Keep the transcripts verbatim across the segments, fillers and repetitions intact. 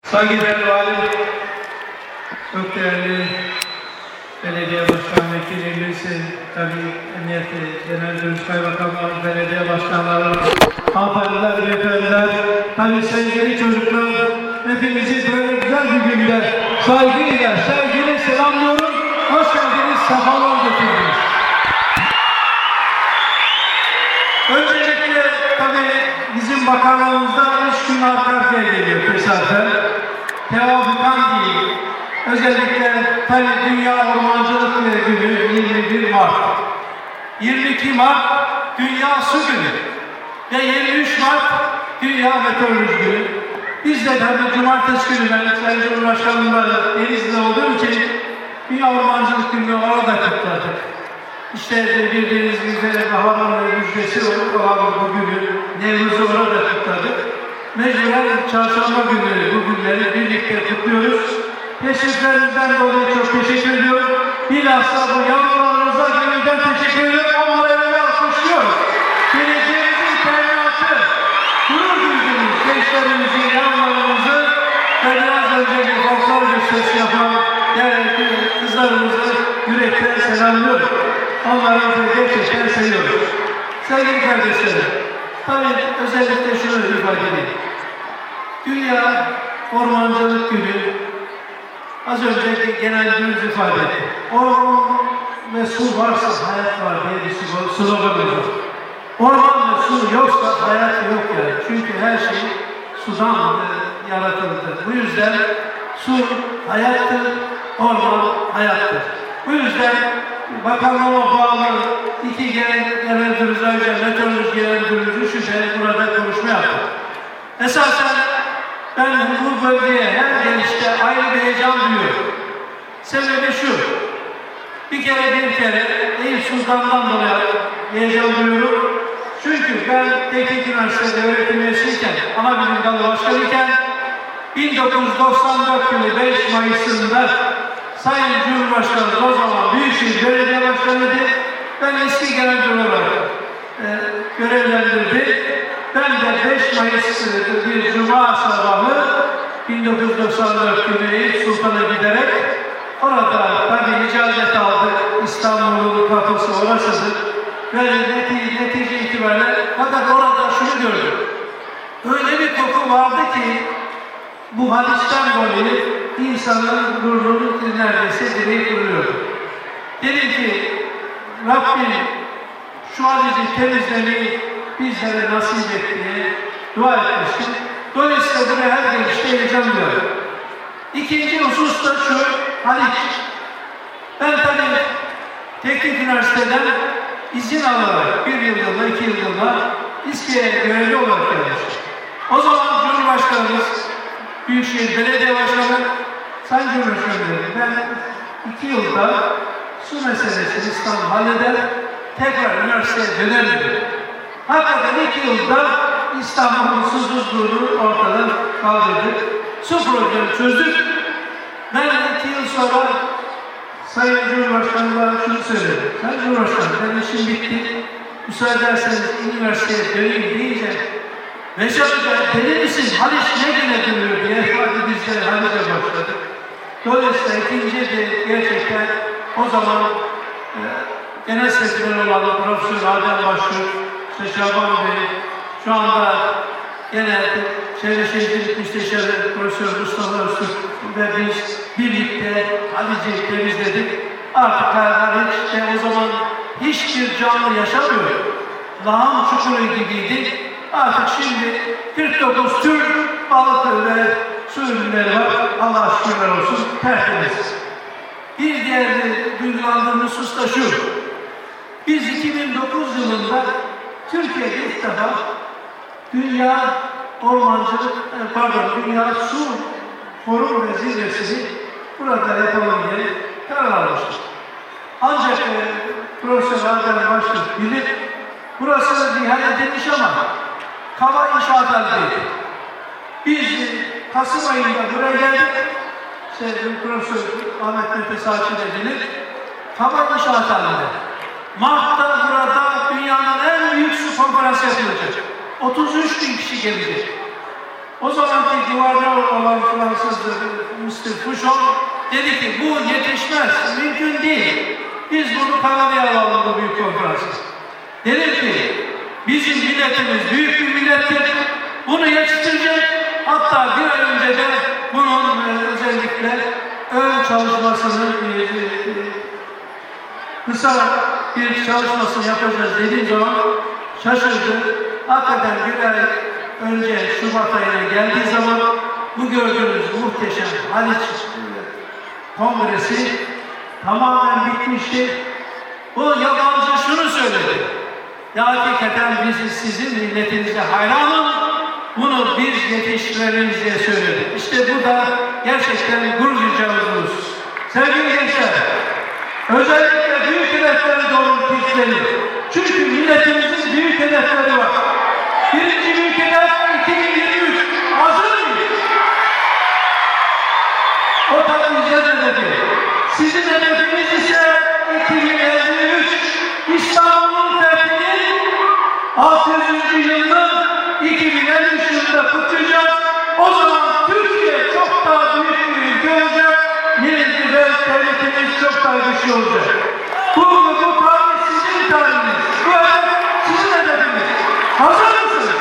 Saygıdeğer Valim, çok değerli belediye başkan vekillerimiz, tabii Emniyet Genel Müdürü Kaymakamlar, belediye başkanları, hanımefendiler, beyefendiler, tabii sevgili çocuklar, hepinizi böyle güzel bir günde saygıyla, sevgiyle selamlıyorum. Hoş geldiniz, sefalar getirdiniz. Öncelikle tabii bizim bakanlığımızda üç gün arka arkaya geliyor tesadüfen. Tevafukan değil. Özellikle tabii Dünya Ormancılık Günü yirmi bir Mart. yirmi iki Mart Dünya Su Günü. Ve yirmi üç Mart Dünya Meteoroloji Günü. Biz de tabii cumartesi günü ben Sayın Cumhurbaşkanımla Denizli'de olduğum için Dünya Ormancılık Günü'nü orada kutladık. İşte bildiğiniz üzere baharın müjdesi olan bu günü Nevruz'u orada kutladık. Mecburen çarşamba günleri bu günleri birlikte kutluyoruz. Teşekkürlerinizden dolayı çok teşekkür ediyorum. Bilhassa bu yavrularınıza gönülden teşekkür ediyorum. Onlara öyle alkışlıyoruz. Geleceğimizin teminatı, gurur duyduğumuz gençlerimizi, yavrularımızı ve biraz önce bir folklor gösterisi yapan değerli kızlarımızı yürekten selamlıyorum. Onları gerçekten seviyoruz. Sevgili kardeşlerim, tabii özellikle şunu ifade edeyim. Dünya Ormancılık Günü, az önceki genel müdürümüz ifade etti. Orman ve su varsa hayat var diye bir slogan var. Orman ve su yoksa hayat yok yani. Çünkü her şey sudan yaratıldı. Bu yüzden su hayattır, orman hayattır. Bu yüzden bakanlığa bağlı iki genel müdürümüz önce meteoroloji genel müdürümüzü şu şey burada konuşma yaptık. Esasen ben bu bölgeye her gelişte ayrı bir heyecan duyuyorum. Sebebi şu, bir kere bir kere Eyüp Sultan'dan dolayı heyecan duyuyorum. Çünkü ben Teknik Üniversitesi'de öğretim üyesiyken, ana bilim dalı başkanıyken bin dokuz yüz doksan dört yılı beş Mayıs'ında Sayın Cumhurbaşkanı o zaman Büyükşehir Belediye Başkanı'ydı. Ben eski genel müdür olarak e, görevlendirdi. Ben de beş Mayıs bir Cuma sabahı bin dokuz yüz doksan dört günü Eyüp Sultan'a giderek orada tabii icazet aldık. İstanbul'un kapısı orasıdır. Ve netice, netice itibariyle fakat orada şunu gördüm. Öyle bir koku vardı ki bu hadisten dolayı insanın burnunu neredeyse direği kırılıyordu. Dedim ki Rabbim şu hadici temizlemeyi bizlere nasip et diye dua etmiştim. Dolayısıyla buraya her gelişte heyecan duyuyorum. İkinci husus da şu, Haliç. Ben tabii Teknik Üniversiteden izin alarak bir yıllığına, iki yıllığına İSKİ'ye görevli olarak gelmiştim. O zaman Cumhurbaşkanımız, Büyükşehir Belediye Başkanı, Sayın Cumhurbaşkanı ben iki yılda su meselesini İstanbul halleder, tekrar üniversiteye dönerim. Hakikaten iki yılda İstanbul'un susuzluğunu ortadan kaldırdık. Su problemi çözdük. Ben iki yıl sonra Sayın Cumhurbaşkanı'na şunu söyledim. Sayın Cumhurbaşkanı, benim işim bitti. Müsaade ederseniz üniversiteye döneyim deyince Reşat Hoca, deli misin? Haliç ne güne dönüyor diye hadi biz de Haliç'e başladık. Dolayısıyla ikinci de gerçekten o zaman e, genel sekreter olan Profesör Adem Başvur, işte Şaban Bey, şu anda genelde Çevre Şehircilik Müsteşarı Profesör Mustafa Öztürk ve biz birlikte Haliç'i temizledik. Artık Haliç'te o zaman hiçbir canlı yaşamıyor. Lağım çukuru gibiydi. Artık şimdi kırk dokuz tür balık ve su ürünleri var. Allah'a şükürler olsun. Tertemiz. Bir diğer duygulandığımız husus da şu. Biz iki bin dokuz yılında Türkiye'de ilk defa Dünya Ormancılık, pardon Dünya Su Forum ve Zirvesi'ni burada yapalım diye karar almıştık. Ancak e, Profesör Adem Başvur bilir, burası nihal edilmiş ama kava inşaat halindeydi. Biz Kasım ayında buraya geldik. Sevgili Profesör Ahmet Mete Saçı dediler. Kava inşaat halinde. Mart'ta burada dünyanın en büyük su konferansı yapılacak. otuz üç bin kişi gelecek. O zamanki duvarda olan Fransızdır mister Fouchon dedi ki bu yetişmez, mümkün değil. Biz bunu Kanada'ya alalım bu büyük konferansı. Dedim ki bizim milletimiz büyük bir millettir. Bunu yetiştirecek. Hatta bir ay önce de bunun e, özellikle ön çalışmasını e, e, kısa bir çalışmasını yapacağız dediğim zaman şaşırdı. Hakikaten bir ay önce Şubat ayına geldiği zaman bu gördüğünüz muhteşem Haliç Kongresi tamamen bitmişti. O yabancı şunu söyledi. Ya hakikaten biz sizin milletinize hayranım. Bunu biz yetiştiririz diye söyledi. İşte bu da gerçekten gurur duyacağımız. Sevgili gençler, özellikle büyük hedefleri doğrultusunda. Çünkü milletimizin büyük hedefleri var. Birinci büyük hedef iki bin yirmi üç. Hazır mıyız? O tabii güzel hedefi. Sizin hedefiniz ise iki bin elli üç. İstanbul'un fethinin altı yüzüncü yılını iki bin elli üç yılında kutlayacağız. O zaman Türkiye çok daha büyük bir ülke olacak. Milli ve devletimiz çok daha güçlü olacak. Bu, bu tarih sizin tarihiniz. Bu hedef sizin hedefiniz. Hazır mısınız?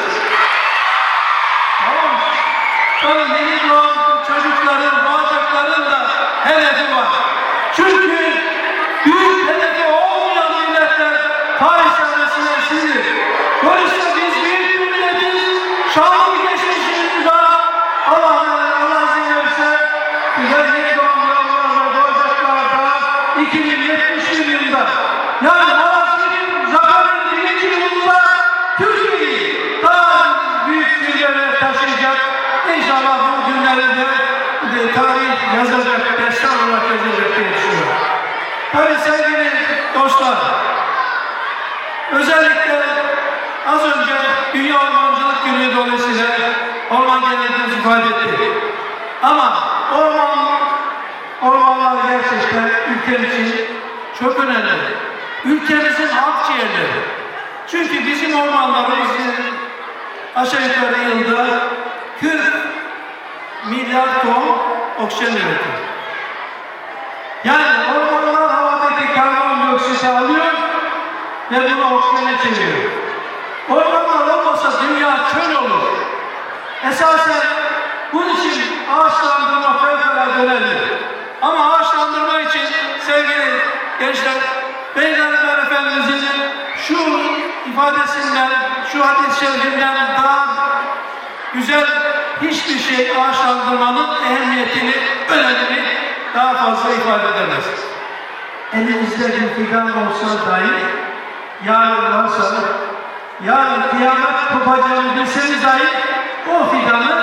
Tamam. Tabii yeni doğan çocukların, doğacakların da hedefi var. Çünkü büyük hedefi olmayan milletler tarih sahnesine silir. Dolayısıyla biz büyük bir milletiz. Şanlı bir geçmişimiz var. Allah, Allah izin verirse güzel yeni doğan yavrularla doğacaklar da iki bin yetmiş bir yılında. Yani Malazgirt'in Zafer'in birinci yılında Türkiye'yi daha büyük bir yere taşıyacak. İnşallah bu günlerde de tarih yazacak, destan olarak yazacak diye düşünüyorum. Tabii sevgili dostlar, özellikle az önce Dünya Ormancılık Günü dolayısıyla orman genelimizi ifade etti. Ama orman, ormanlar gerçekten ülkem için çok önemli. Ülkemizin akciğerleri. Çünkü bizim ormanlarımız aşağı yukarı yılda kırk milyar ton oksijen üretiyor. Yani ormanlar havadaki karbondioksiti alıyor ve bunu oksijene çeviriyor. Ormanlar olmasa dünya çöl olur. Esasen bunun için ağaçlandırma fevkalade önemli. Ama ağaçlandırma için sevgili gençler, Peygamber Efendimiz'in şu ifadesinden, şu hadis-i şerifinden daha güzel hiçbir şey ağaçlandırmanın ehemmiyetini, önemini daha fazla ifade edemez. Elinizde bir fidan olsa dahi, yarın varsa, yarın kıyamet kopacağını bilseniz dahi o fidanı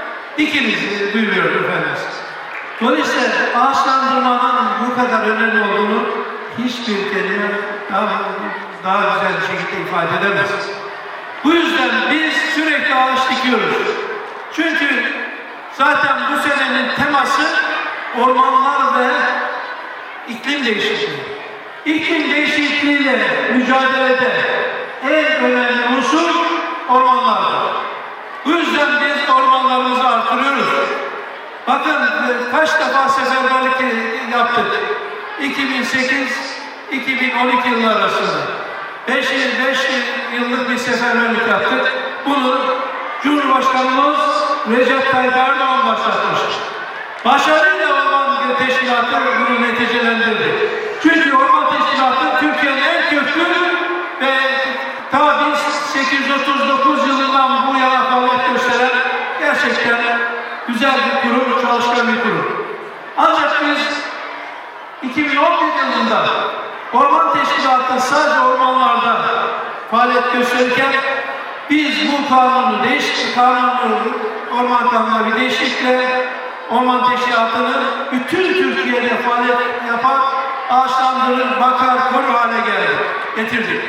dikiniz duyuyor Efendimiz. Dolayısıyla ağaçlandırmanın bu kadar önemli olduğunu hiçbir kelime daha, daha güzel bir şekilde ifade edemez. Bu yüzden biz sürekli ağaç dikiyoruz. Çünkü zaten bu senenin teması ormanlar ve iklim değişikliği. İklim değişikliğiyle mücadelede en önemli unsur ormanlardır. Bu yüzden biz ormanlarımızı artırıyoruz. Bakın kaç defa seferberlik yaptık. iki bin sekiz iki bin on iki yılları arasında. beş yıllık bir seferberlik yaptık. Bunu Cumhurbaşkanımız Recep Tayyip Erdoğan başlatmıştır. Başarıyla Orman Teşkilatı bunu neticelendirdi. Çünkü Orman Teşkilatı Türkiye'nin en köklü ve ta bin sekiz yüz otuz dokuz yılından bu yana faaliyet gösteren gerçekten güzel bir kurum, çalışkan bir kurum. Ancak biz iki bin on bir yılında Orman Teşkilatı sadece ormanlarda faaliyet gösterirken biz bu kanunu değişiklik, kanunu, orman kanununa bir değişiklikle Orman Teşkilatı'nı bütün Türkiye'de faaliyet yapar, ağaçlandırır, bakar, korur hale geldi, getirdik.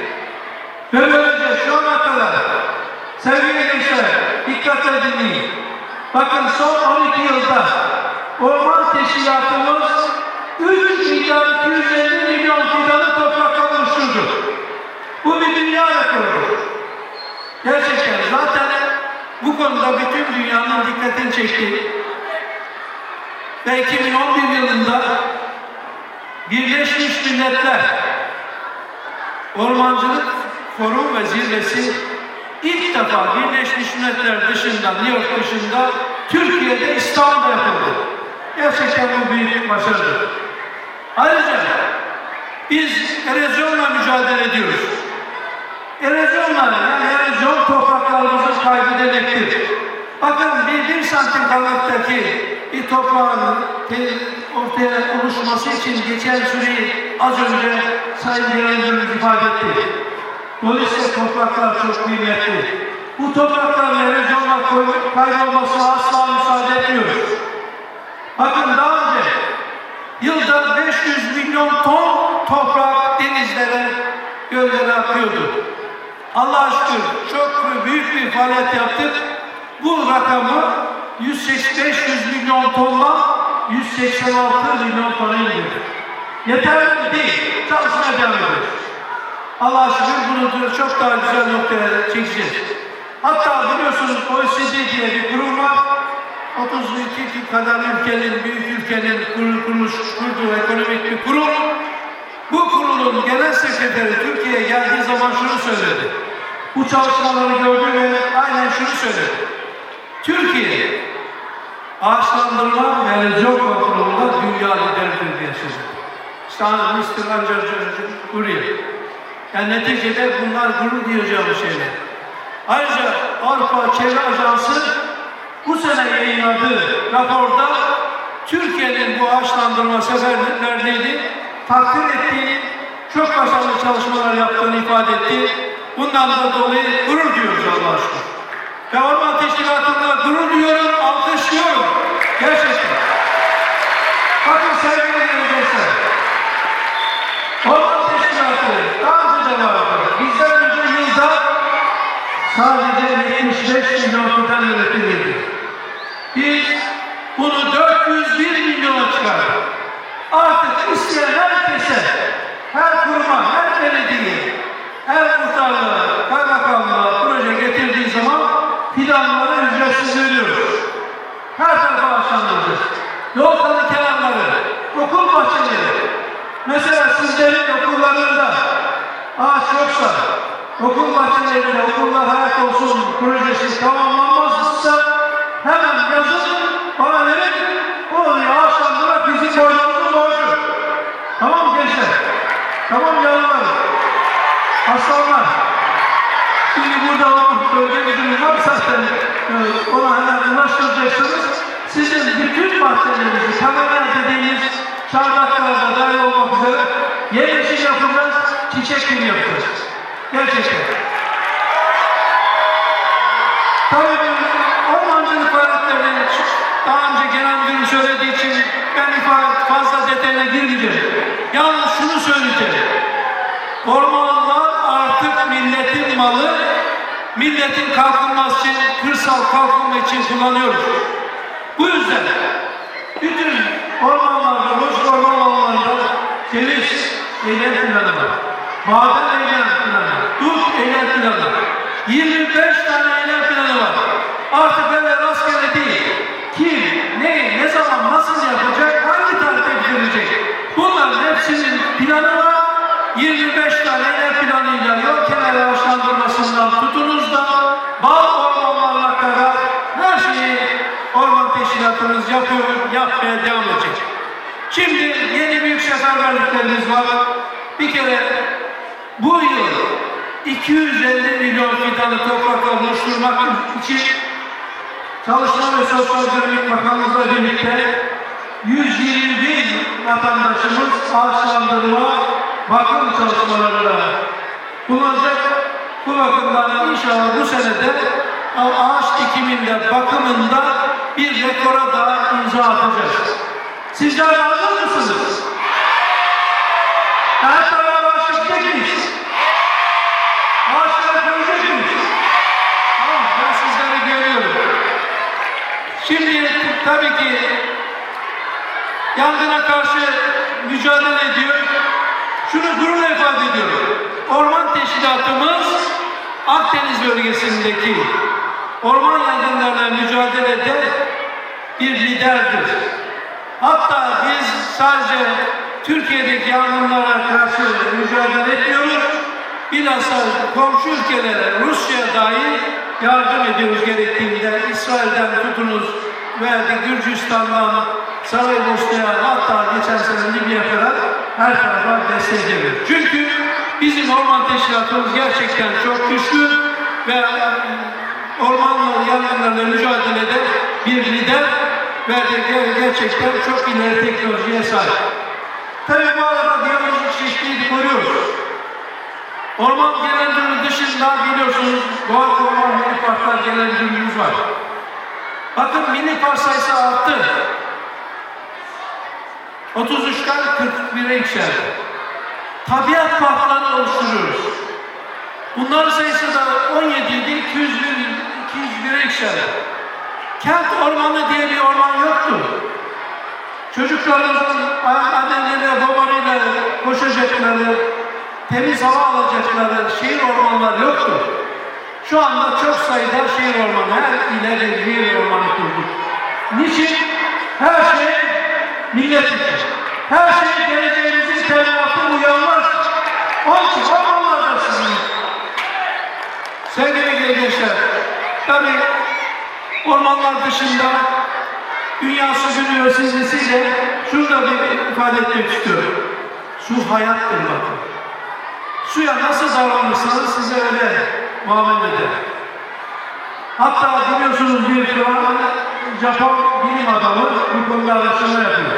Ve böylece şu ana kadar sevgili gençler, dikkatle dinleyin. Bakın son on iki yılda Orman Teşkilatımız üç milyar iki yüz elli milyon fidanı topraktan oluşturdu. Bu bir dünya rekoru. Gerçekten zaten bu bu konuda bütün dünyanın dikkatini çekti. Ve iki bin on bir yılında Birleşmiş Milletler Ormancılık Forum ve Zirvesi ilk defa Birleşmiş Milletler dışında, New York dışında, Türkiye'de İstanbul'da yapıldı. Gerçekten bu büyük bir başarıdır. Ayrıca biz erozyonla mücadele ediyoruz. Erozyonla, yani erozyon topraklarımızın kaybı demektir. Bakın bir, bir santim kalınlıktaki bir toprağın ortaya oluşması için geçen süreyi az önce Sayın Genel ifade etti. Dolayısıyla topraklar çok kıymetli. Bu toprakların erozyonla kaybolmasına asla müsaade etmiyoruz. Bakın daha önce yılda beş yüz milyon ton toprak denizlere, göllere akıyordu. Allah'a şükür çok büyük bir faaliyet yaptık. Bu rakamı yüz beş yüz milyon tondan yüz seksen altı milyon tona indirdik. Yeterli değil, çalışmaya devam ediyoruz. Allah'a şükür bunu çok daha güzel noktaya çekeceğiz. Hatta biliyorsunuz O E C D diye bir kurum var. otuz iki kadar ülkenin, büyük ülkenin kuruluş, kurduğu ekonomik bir kurum. Bu kurulun genel sekreteri Türkiye'ye geldiği zaman şunu söyledi. Bu çalışmaları gördü ve aynen şunu söyledi. Türkiye ağaçlandırma ve erozyon kontrolünde dünya lideridir diye söyledi. İşte mister Angel'cığım buraya. Yani neticede bunlar gurur duyacağımız şeyler. Ayrıca Avrupa Çevre Ajansı bu sene yayınladığı raporda Türkiye'nin bu ağaçlandırma seferberliğini takdir ettiğini, çok başarılı çalışmalar yaptığını ifade etti. Bundan da dolayı gurur duyuyoruz Allah'a şükür. Ve Orman Teşkilatı'nda gurur duyuyorum, alkışlıyorum. Gerçekten. Bakın sevgili gençler. Orman Teşkilatı daha önce de vardı. Bizden önce yılda sadece yetmiş beş milyon fidan üretilirdi. Biz bunu dört yüz bir milyona çıkardık. Artık isteyen herkese, her kuruma, her belediye, her muhtarlığa, kaymakamlığa proje getirdiği zaman fidanları ücretsiz veriyoruz. Her tarafa ağaçlandıracağız. Yol kenarları, okul bahçeleri. Mesela sizlerin okullarında ağaç yoksa, okul bahçelerinde okullar hayat olsun projesi tamamlanmazsa hemen yazın bana verin, orayı ağaçlandırmak bizim boynumuzun borcu. Tamam gençler? Tamam yavrular? Aslanlar? Şimdi burada bölge müdürü var zaten, ona hemen ulaştıracaksınız. Sizin bütün bahçelerinizi, kamera dediğiniz çardaklarda dahil olmak üzere yemyeşil yapacağız, çiçek gibi yapacağız. Gerçekten. Tabii ormancılık faaliyetlerini daha önce genel müdürüm söylediği için ben ifade fazla detayına girmeyeceğim. Yalnız şunu söyleyeceğim. Ormanlar artık milletin malı, milletin kalkınması için, kırsal kalkınma için kullanıyoruz. Bu yüzden bütün ormanlarda, boş orman alanlarında ceviz eylem planı var. Maden eylem planı, dut eylem planı, yirmi beş tane eylem planı var. Artık öyle rastgele değil. Kim, ne, ne zaman, nasıl yapacak, hangi tarihte bitirecek? Bunların hepsinin planı var. yirmi beş tane eylem planıyla yol kenarı ağaçlandırmasından tutunuz da bağ ormanlarına kadar her şeyi Orman Teşkilatımız yapıyor, yapmaya devam edecek. Şimdi yeni büyük seferberliklerimiz var. Bir kere bu yıl iki yüz elli milyon fidanı toprakla oluşturmak için Çalışma ve Sosyal Güvenlik Bakanlığı'yla birlikte yüz yirmi bin vatandaşımız ağaçlandırma bakım çalışmalarına bulunacak. Bu bakımdan inşallah bu senede ağaç dikiminde, bakımında bir rekora daha imza atacağız. Sizler hazır mısınız? Her tarafa ağaç dikecek miyiz? Ağaçları koyacak mıyız? Tamam, ben sizleri görüyorum. Şimdi tabii ki yangına karşı mücadele ediyor. Şunu gururla ifade ediyorum. Orman Teşkilatımız Akdeniz bölgesindeki orman yangınlarına mücadelede bir liderdir. Hatta biz sadece Türkiye'deki yangınlara karşı mücadele etmiyoruz, bilhassa komşu ülkelere, Rusya dahi yardım ediyoruz gerektiğinde. İsrail'den tutunuz veya Gürcistan'dan Saraybosna'ya, hatta geçen sene Libya'ya kadar her tarafa destek veriyoruz. Çünkü bizim orman teşkilatımız gerçekten çok güçlü ve ormanla yangınlarla mücadelede bir lider ve gerçekten çok ileri teknolojiye sahip. Tabii bu arada biyolojik çeşitliliği koruyoruz. Orman genel müdürlüğü dışında biliyorsunuz doğal koruma milli parklar genel müdürlüğümüz var. Bakın milli park sayısı arttı. otuz üçten kırk bire yükseldi. Tabiat parklarını oluşturuyoruz. Bunların sayısı da on yedi idi, iki yüz bire yükseldi. Kent ormanı diye bir orman yoktu. Çocuklarımızın anneleriyle, babalarıyla koşacakları, temiz hava alacakları şehir ormanları yoktu. Şu anda çok sayıda şehir ormanı, her ile bir şehir ormanı kurduk. Niçin? Her şey millet için. Her şey geleceğimizin teminatı uyanlar için. Onun için ormanlar da sizin. Sevgili gençler, tabii ormanlar dışında Dünya Su Günü vesilesiyle şurada bir ifade etmek istiyorum. Su hayattır bakın. Suya nasıl davranırsanız size öyle muamele eder. Hatta biliyorsunuz bir şu an Japon bilim adamı bu konuda araştırma yapıyor.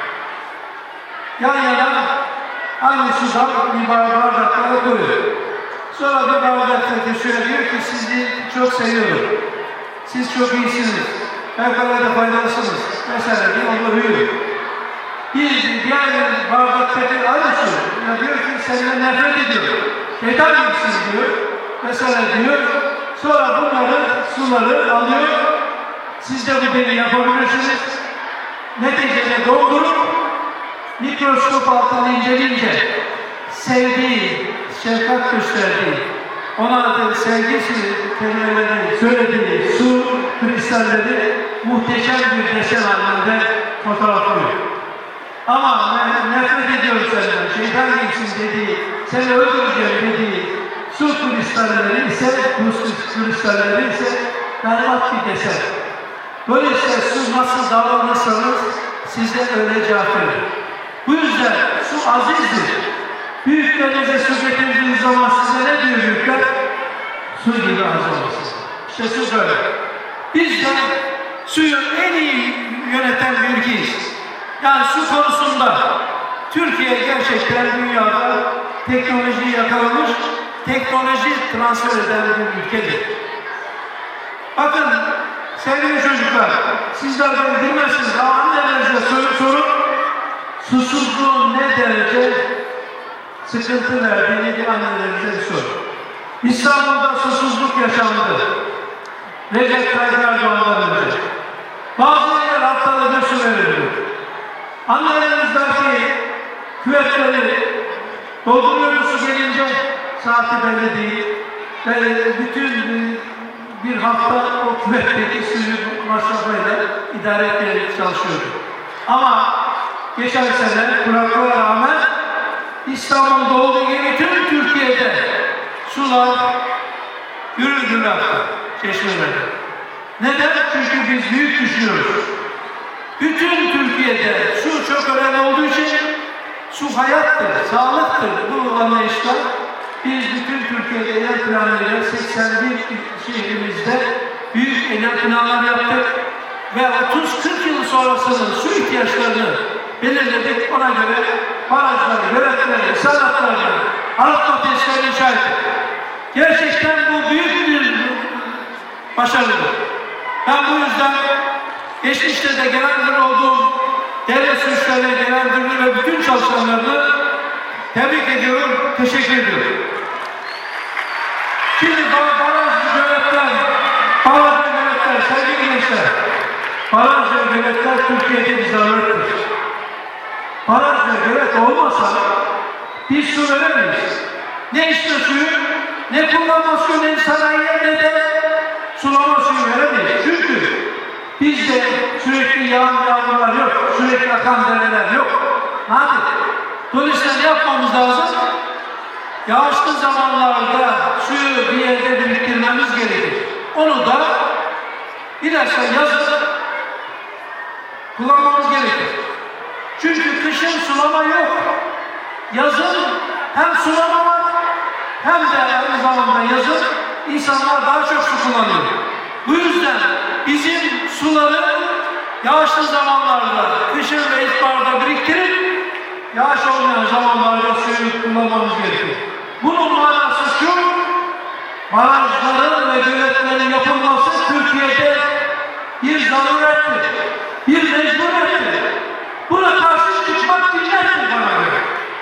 Yan yana aynı sudan bir bardaklara koyuyor. Sonra bir bardaktaki suya diyor ki sizi çok seviyorum. Siz çok iyisiniz. Fevkalade faydalısınız. Mesela diye onu övüyor. Bir diğer bardaktaki aynı su. Ya diyor ki seninle nefret ediyor. Şeytan gibisin diyor. Mesela diyor. Sonra bunları, suları alıyor. Siz de bu deneyi yapabilirsiniz. Neticede doldurup mikroskop altında inceleyince sevdiği, şefkat gösterdiği, ona da sevgisi kelimelerini söylediği su kristalleri muhteşem bir desen halinde fotoğraflıyor. Ama ben nefret ediyorum senden, şeytan gibisin dediği, seni öldüreceğim dediği su kristalleri ise, buz kristalleri ise berbat bir desen. Böylece su nasıl davranırsanız size öyle cevap verir. Bu yüzden su azizdir. Büyüklerinize su getirdiğiniz zaman size ne diyor büyükler? Su gibi az olmasın. İşte su böyle. Biz de suyu en iyi yöneten bir ülkeyiz. Yani su konusunda Türkiye gerçekten dünyada teknolojiyi yakalamış, teknoloji transfer eden bir ülkedir. Bakın sevgili çocuklar, sizler beni bilmezsiniz ama annelerinize sorun, susuzluğun ne derece sıkıntı verdiğini bir annelerinize bir sorun. İstanbul'da susuzluk yaşandı. Recep Tayyip Erdoğan'dan önce. Bazı yer haftada bir su verildi. Annelerimiz der ki küvetleri dolduruyoruz, su gelince saati belli değil. Ve bütün bir hafta o küvetteki suyu masrafıyla idare etmeye çalışıyordu. Ama geçen sene kuraklığa rağmen İstanbul'da olduğu gibi tüm Türkiye'de sular yürüdüler aktı çeşmelerde. Neden? Çünkü biz büyük düşünüyoruz. Bütün Türkiye'de su çok önemli olduğu için su hayattır, sağlıktır bu anlayışla. Biz bütün Türkiye'de enel planlarıyla seksen bir şehrimizde büyük enel planlar yaptık ve otuz kırk yıl sonrasının su ihtiyaçlarını belirledik. Ona göre barajları, göletleri, sanatları, arıtma tesisleri inşa ettik. Gerçekten bu büyük bir başarıdır. Ben bu yüzden geçmişte de genel müdür olduğum devlet su işleri genel müdürlüğü ve bütün çalışanlarını tebrik ediyorum, teşekkür ediyorum. Şimdi baraj göletler, baraj göletler, sevgili gençler, baraj göletler Türkiye'de bir zararlıdır. Baraj gölet olmasa biz su veremeyiz. Ne içme suyu, ne kullanma suyu, ne sanayiye, ne de sulama suyu veremeyiz. Çünkü bizde sürekli yağan yağmurlar yok, sürekli akan dereler yok. Ne yapayım? Dolayısıyla ne yapmamız lazım? Yağışlı zamanlarda suyu bir yerde biriktirmemiz gerekir. Onu da bilhassa yazın kullanmamız gerekir. Çünkü kışın sulama yok. Yazın hem sulama var hem de aynı zamanda yazın insanlar daha çok su kullanıyor. Bu yüzden bizim suları yağışlı zamanlarda, kışın ve ilkbaharda biriktirip yağış olmayan zamanlarda suyu kullanmamız gerekir. Bunun manası şu, barajların ve göletlerin yapılması Türkiye'de bir zarurettir, bir mecburiyettir. Buna karşı çıkmak dinlettir bana göre.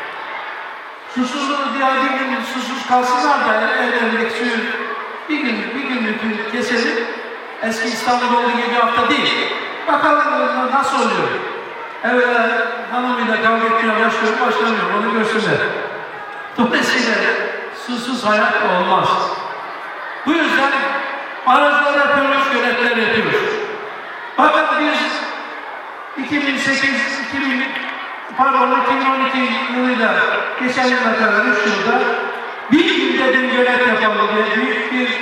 Susuzluğu diye bir gün susuz kalsınlar da ellerindeki suyu bir gün, bir günlük keselim. Eski İstanbul'da olduğu gibi bir hafta değil. Bakalım nasıl oluyor. Evet, hanımıyla kavga etmeye başlıyor, başlamıyor, onu görsünler. Dolayısıyla susuz hayat olmaz. Bu yüzden barajlar yapıyoruz, göletler yapıyoruz. Bakın biz iki bin sekiz, iki bin, pardon iki bin on iki yılıyla geçen yıla kadar üç yılda bir günde bir gölet yapalım diye büyük bir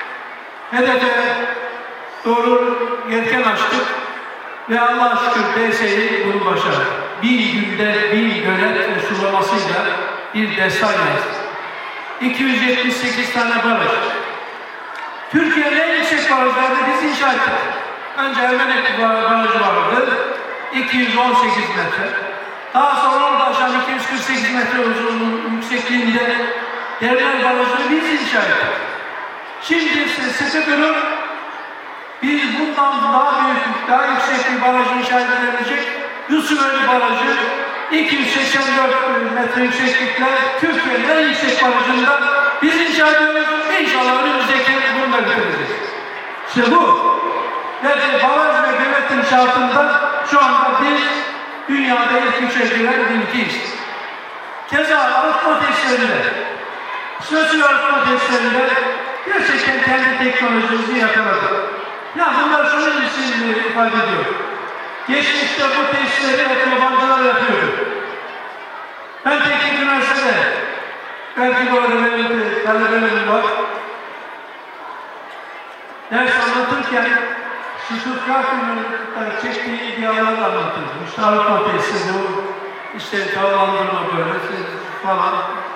hedefe doğru yelken açtık ve Allah'a şükür D S'yi bunu başardı. Bir günde bir gölet ve sulamasıyla bir destan yazdı. iki yüz yetmiş sekiz tane baraj. Türkiye'nin en yüksek barajlarını biz inşa ettik. Önce Ermenek Barajı vardı, iki yüz on sekiz metre. Daha sonra onu da aşağı iki yüz kırk sekiz metre uzunluğu yüksekliğinde Derler Barajı'nı biz inşa ettik. Şimdi ise sıkı durun, biz bundan daha büyük, daha yüksek bir baraj inşa edilecek. Yusufeli Barajı iki yüz seksen dört metre yükseklikle Türkiye'nin en yüksek barajında biz inşa ediyoruz. İnşallah önümüzdeki bunu da bitireceğiz. İşte bu. Ve baraj ve gölet inşaatında şu anda biz dünyada ilk üçe giren ülkeyiz. Keza arıtma testlerinde, sözlü arıtma testlerinde gerçekten kendi teknolojimizi yakaladık. Ya bunlar şunun için ifade ediyor. Geçmişte bu testleri hep yabancılar yapıyordu. Ben teknik üniversitede, belki bu arada benim talebelerim var, ders anlatırken Stuttgart'ın çektiği ideaları anlatırdı. İşte arıtma testi bu, işte havalandırma böyle falan.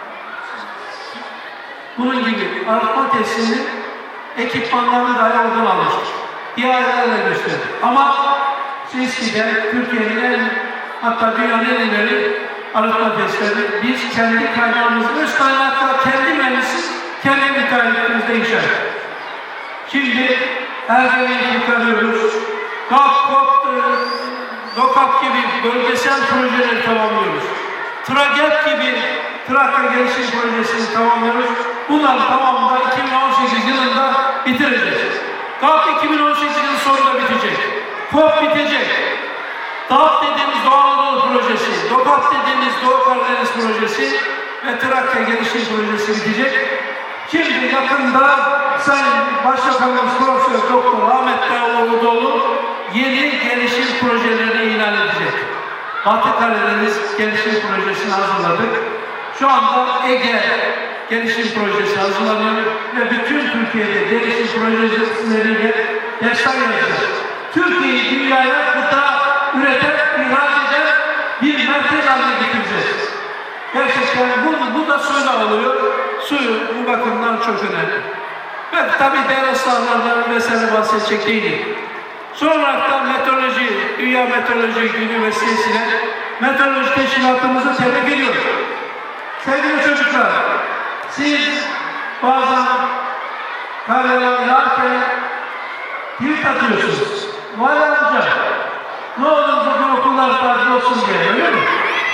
Bunun gibi arıtma testinin ekipmanlarını dahi oradan almıştır. İhalelerle gösterdi. Ama Siski'de Türkiye'nin en, hatta dünyanın en ileri arıtma testleri biz kendi kaynağımızı, öz kaynakla kendi mühendisiz, kendi müteahhitlerimizde inşa ettik. Şimdi her zaman yıkarıyoruz. GAP, KOP, DOKAP gibi bölgesel projeleri tamamlıyoruz. TRAGEP gibi Trakya Gelişim Projesi'ni tamamlıyoruz. Bunların tamamını iki bin on sekiz yılında bitireceğiz. GAP iki bin on sekiz yılı sonunda bitecek. KOP bitecek. DAP dediğimiz Doğu Anadolu Projesi, DOKAP dediğimiz Doğu Karadeniz Projesi ve Trakya Gelişim Projesi bitecek. Şimdi yakında Sayın Başbakanımız Profesör Doktor Ahmet Davutoğlu yeni gelişim projelerini ilan edecek. Batı Karadeniz Gelişim Projesi'ni hazırladık. Şu anda Ege Gelişim Projesi hazırlanıyor ve bütün Türkiye'de gelişim projeleriyle destan yapacağız. Türkiye'yi dünyaya gıda üreten, ihraç eden bir merkez haline getireceğiz. Gerçekten bu, bu da suyla oluyor. Suyu bu bakımdan çok önemli. Ben tabii dere sahalarından vesaire bahsedecek değilim. Son olarak da meteoroloji, Dünya Meteoroloji Günü vesilesiyle meteoroloji teşkilatımızı tebrik ediyorum. Sevgili çocuklar, siz bazen kararlar yağarken tweet atıyorsunuz. Vay amca, ne olur bugün okullar tatil olsun diye, öyle mi?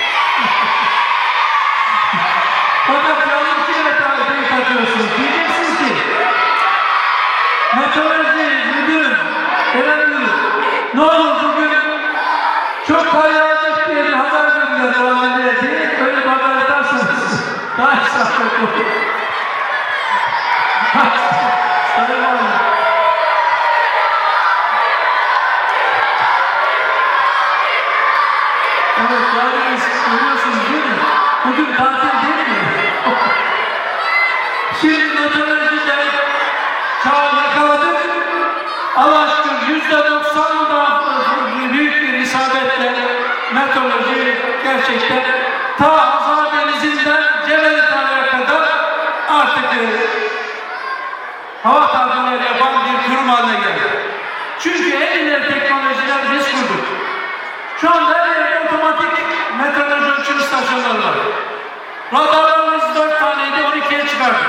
Fakat yanlış yere tweet atıyorsunuz. Diyeceksiniz ki, meteoroloji müdürüm, genel müdürüm, ne olur bugün çok kar yağacak diye bir haber gönder devam edildi. Öyle bir haber ederseniz daha sağlıklı olur. Sayın Valim, Evet, yani görüyorsunuz değil mi? Bugün tatil değil mi? Şimdi meteorolojide çağı yakaladık. Allah aşkına yüzde doksandan büyük bir isabetle meteoroloji gerçekten ta Hazar Denizi'nden Cebeli Tarık'a kadar artık e, hava tahminleri yapan bir kurum haline geldi. Çünkü en ileri teknolojiler biz kurduk. Şu anda her yerde otomatik meteoroloji ölçüm istasyonları var. Radarlarımız dört taneydi, on ikiye çıkardık.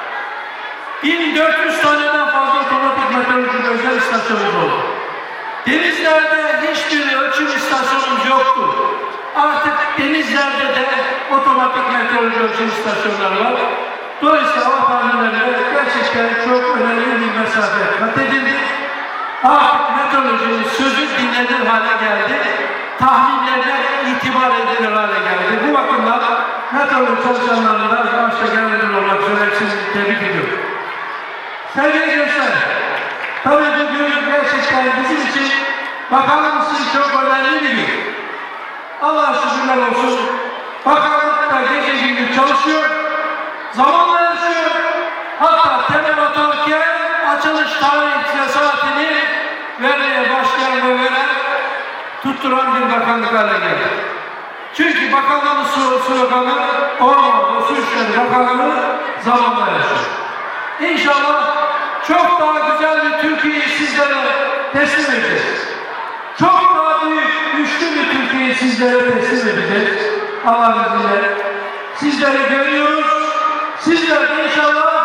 bin dört yüz taneden fazla otomatik meteoroloji özel istasyonumuz oldu. Denizlerde hiçbir ölçüm istasyonumuz yoktu. Artık denizlerde de otomatik meteoroloji ölçüm istasyonları var. Dolayısıyla hava tahminlerinde gerçekten çok önemli bir mesafe kat edildi. Artık meteorolojinin sözü dinlenir hale geldi. Tahminlerine itibar edilir hale geldi. Bu bakımdan meteoroloji çalışanlarını da başta genel olarak söylemek için tebrik ediyorum. Sevgili gençler, tabii bugün gerçekten bizim için bakanlığımız için çok önemli bir gün. Allah'a şükürler olsun. Bakanlık da gece gündüz çalışıyor, zamanla yaşıyor. Hatta temel otorken açılış tarih ve saatini vermeye başlayan ve veren, tutturan bir bakanlık hale geldi. Çünkü bakanlığın sloganı Orman ve Su İşleri Bakanlığı zamanla yaşıyor. İnşallah çok daha güzel bir Türkiye'yi sizlere teslim edeceğiz. Çok daha büyük, güçlü bir Türkiye'yi sizlere teslim edeceğiz. Allah'ın izniyle. Sizleri görüyoruz. Sizler de inşallah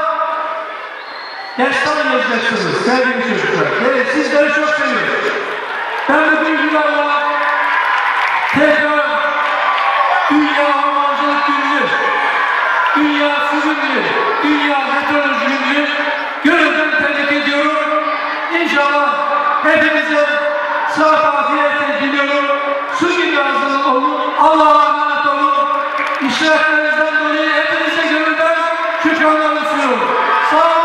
destan yazacaksınız sevgili çocuklar. Evet, sizleri çok seviyoruz. Ben bu duygularla tekrar Dünya Ormancılık Günü'nü, Dünya Su Günü'nü, Dünya Meteoroloji Günü'nü gönülden tebrik ediyorum. İnşallah hepimize sıhhat afiyet diliyorum. Su gibi hazırlık olun. Allah'a emanet olun. İşlerinizden dolayı hepinize gönülden şükranlarımı sunuyorum. Sağ olun.